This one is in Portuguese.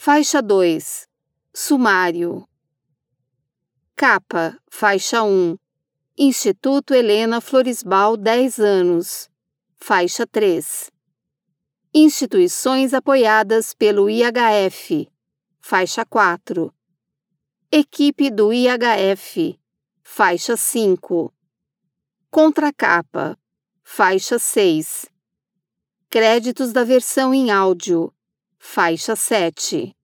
Faixa 2. Sumário. Capa, faixa 1. Instituto Helena Floresbal 10 anos. Faixa 3. Instituições apoiadas pelo IHF. Faixa 4. Equipe do IHF. Faixa 5. Contracapa. Faixa 6. Créditos da versão em áudio. Faixa 7.